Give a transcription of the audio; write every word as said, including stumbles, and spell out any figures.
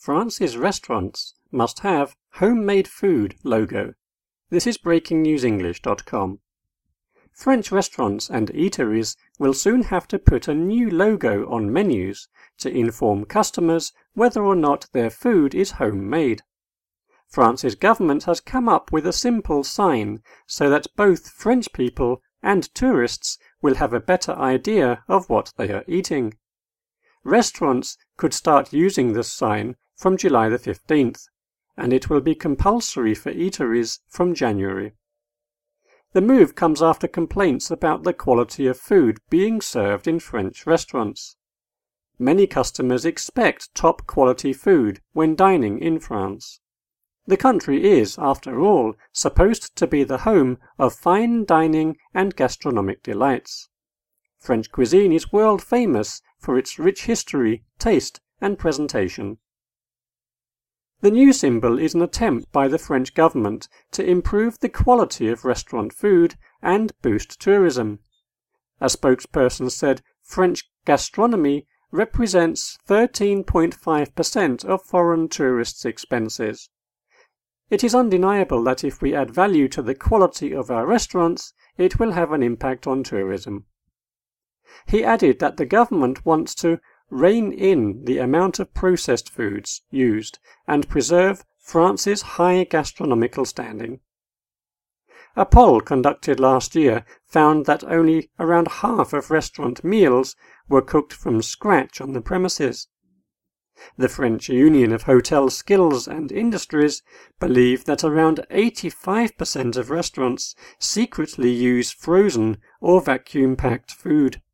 France's restaurants must have homemade food logo. This is breaking news english dot com. French restaurants and eateries will soon have to put a new logo on menus to inform customers whether or not their food is homemade. France's government has come up with a simple sign so that both French people and tourists will have a better idea of what they are eating. Restaurants could start using this sign from July the fifteenth, and it will be compulsory for eateries from January. The move comes after complaints about the quality of food being served in French restaurants. Many customers expect top-quality food when dining in France. The country is, after all, supposed to be the home of fine dining and gastronomic delights. French cuisine is world famous for its rich history, taste, and presentation. The new symbol is an attempt by the French government to improve the quality of restaurant food and boost tourism. A spokesperson said French gastronomy represents thirteen point five percent of foreign tourists' expenses. It is undeniable that if we add value to the quality of our restaurants, it will have an impact on tourism. He added that the government wants to rein in the amount of processed foods used and preserve France's high gastronomical standing. A poll conducted last year found that only around half of restaurant meals were cooked from scratch on the premises. The French Union of Hotel Skills and Industries believe that around eighty-five percent of restaurants secretly use frozen or vacuum-packed food.